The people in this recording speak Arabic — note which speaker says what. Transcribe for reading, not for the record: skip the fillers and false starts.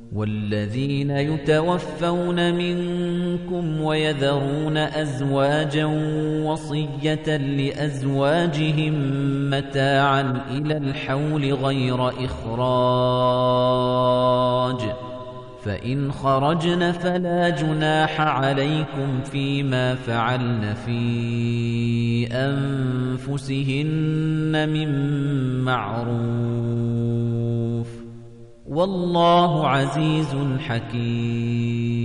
Speaker 1: والذين يتوفون منكم ويذرون أزواجا وصية لأزواجهم متاعا إلى الحول غير إخراج فإن خرجن فلا جناح عليكم فيما فعلن في أنفسهن من معروف والله عزيز حكيم